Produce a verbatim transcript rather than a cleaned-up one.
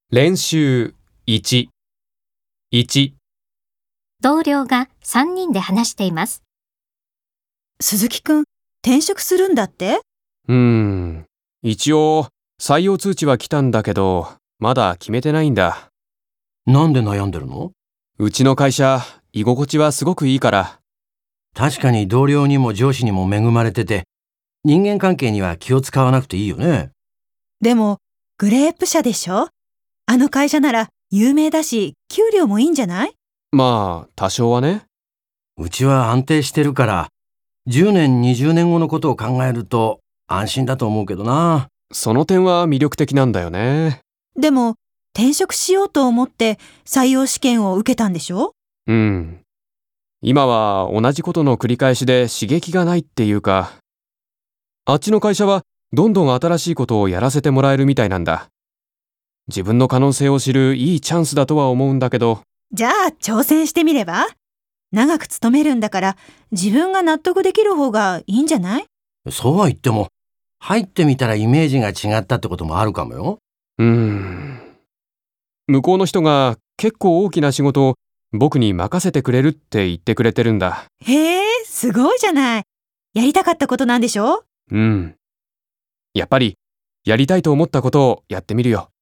練習いち、いち、 同僚がさんにんで話しています。 鈴木くん、転職するんだって？ うーん、一応採用通知は来たんだけど、まだ決めてないんだ。 なんで悩んでるの？ うちの会社、居心地はすごくいいから。 確かに同僚にも上司にも恵まれてて、人間関係には気を使わなくていいよね。 でも、グレープ社でしょ？あの会社なら有名だし、給料もいいんじゃない？ まあ、多少はね。 うちは安定してるから、じゅうねん、にじゅうねんごのことを考えると安心だと思うけどな。 その点は魅力的なんだよね。 でも、転職しようと思って採用試験を受けたんでしょ？ うん。今は同じことの繰り返しで刺激がないっていうか、あっちの会社はどんどん新しいことをやらせてもらえるみたいなんだ。自分の可能性を知るいいチャンスだとは思うんだけど。 じゃあ、挑戦してみれば？長く勤めるんだから、自分が納得できる方がいいんじゃない？ そうは言っても、入ってみたらイメージが違ったってこともあるかもよ。 うーん。向こうの人が結構大きな仕事を僕に任せてくれるって言ってくれてるんだ。 へえ、すごいじゃない。やりたかったことなんでしょ？ うん。やっぱりやりたいと思ったことをやってみるよ。